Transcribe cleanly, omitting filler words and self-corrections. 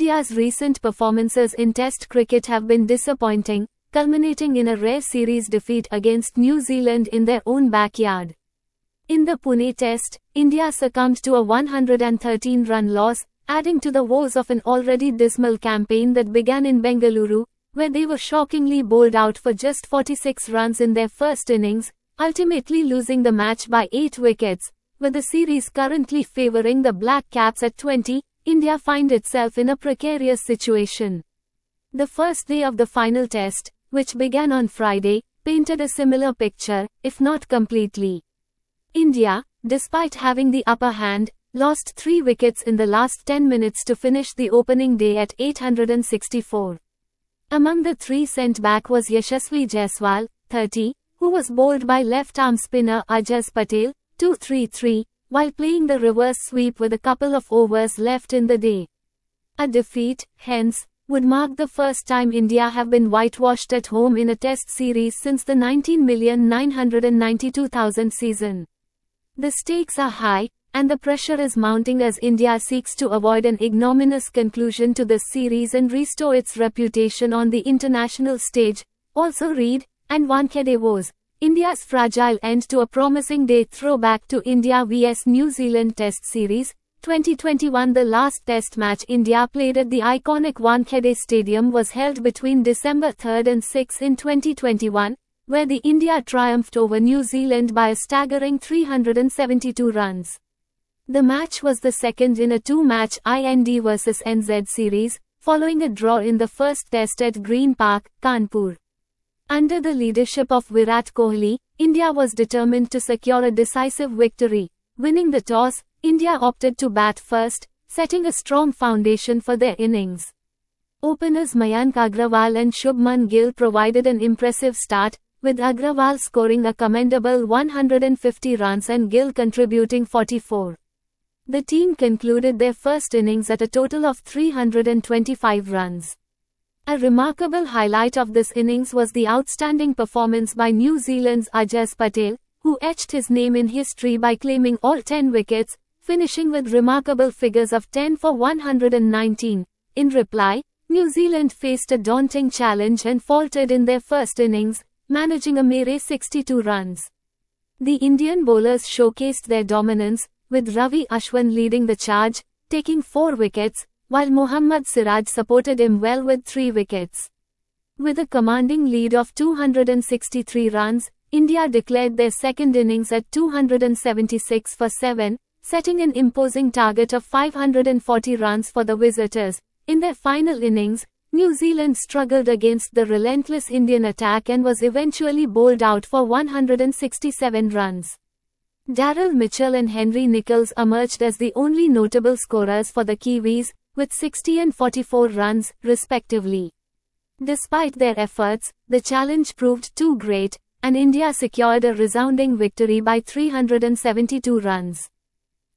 India's recent performances in Test cricket have been disappointing, culminating in a rare series defeat against New Zealand in their own backyard. In the Pune Test, India succumbed to a 113-run loss, adding to the woes of an already dismal campaign that began in Bengaluru, where they were shockingly bowled out for just 46 runs in their first innings, ultimately losing the match by 8 wickets. With the series currently favouring the Black Caps at 20, India finds itself in a precarious situation. The first day of the final test, which began on Friday, painted a similar picture, if not completely. India, despite having the upper hand, lost 3 wickets in the last 10 minutes to finish the opening day at 864. Among the 3 sent back was Yashasvi Jaiswal, 30, who was bowled by left-arm spinner Ajaz Patel, 233, while playing the reverse sweep with a couple of overs left in the day. A defeat, hence, would mark the first time India have been whitewashed at home in a test series since the 19,992,000 season. The stakes are high, and the pressure is mounting as India seeks to avoid an ignominious conclusion to this series and restore its reputation on the international stage. Also read, and Wankhede woes. India's fragile end to a promising day. Throwback to India vs New Zealand Test Series, 2021. The last Test match India played at the iconic Wankhede Stadium was held between December 3 and 6 in 2021, where the India triumphed over New Zealand by a staggering 372 runs. The match was the second in a 2-match IND vs NZ series, following a draw in the first test at Green Park, Kanpur. Under the leadership of Virat Kohli, India was determined to secure a decisive victory. Winning the toss, India opted to bat first, setting a strong foundation for their innings. Openers Mayank Agrawal and Shubman Gill provided an impressive start, with Agrawal scoring a commendable 150 runs and Gill contributing 44. The team concluded their first innings at a total of 325 runs. A remarkable highlight of this innings was the outstanding performance by New Zealand's Ajaz Patel, who etched his name in history by claiming all 10 wickets, finishing with remarkable figures of 10 for 119. In reply, New Zealand faced a daunting challenge and faltered in their first innings, managing a mere 62 runs. The Indian bowlers showcased their dominance, with Ravi Ashwin leading the charge, taking 4 wickets, while Mohammad Siraj supported him well with 3 wickets. With a commanding lead of 263 runs, India declared their second innings at 276 for 7, setting an imposing target of 540 runs for the visitors. In their final innings, New Zealand struggled against the relentless Indian attack and was eventually bowled out for 167 runs. Daryl Mitchell and Henry Nicholls emerged as the only notable scorers for the Kiwis, with 60 and 44 runs, respectively. Despite their efforts, the challenge proved too great, and India secured a resounding victory by 372 runs.